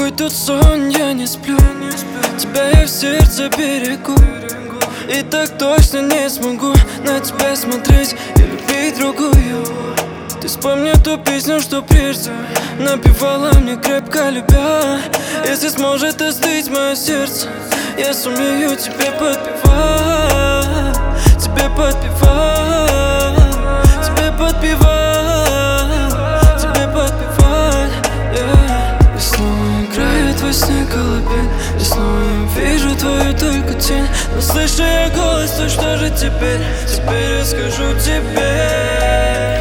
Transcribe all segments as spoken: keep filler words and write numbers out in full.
Какой-то сон, я не сплю. Тебя я в сердце берегу, и так точно не смогу на тебя смотреть и любить другую. Ты вспомни ту песню, что прежде напевала мне, крепко любя. Если сможет остыть мое сердце, я сумею тебе подпевать, тебе подпевать, тебе подпевать, тебе подпевать, yeah. И снова играет во сне колыбель, и снова я вижу твою только тень. Но слышу я голос, то что же теперь, теперь я скажу тебе.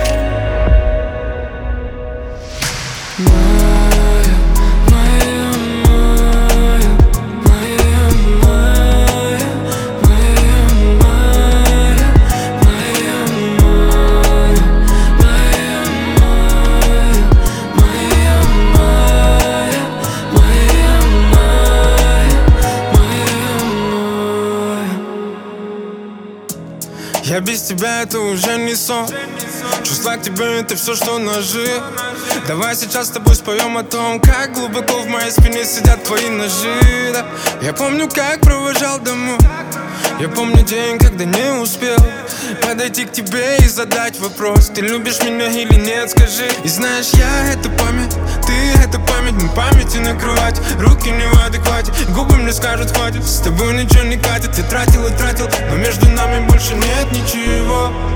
Моя, моя, моя, моя, моя, моя, моя, моя, моя, моя, моя, моя, моя. Я без тебя это уже не сон. Чувства к тебе это все, что ножи. Давай сейчас с тобой споем о том, как глубоко в моей спине сидят твои ножи, да. Я помню, как провожал домой. Я помню день, когда не успел подойти к тебе и задать вопрос: ты любишь меня или нет, скажи. И знаешь, я это память, ты это память, мы памяти накрывать. Руки не в адеквате, губы мне скажут хватит. С тобой ничего не катит, ты тратил и тратил, но между нами больше нет ничего.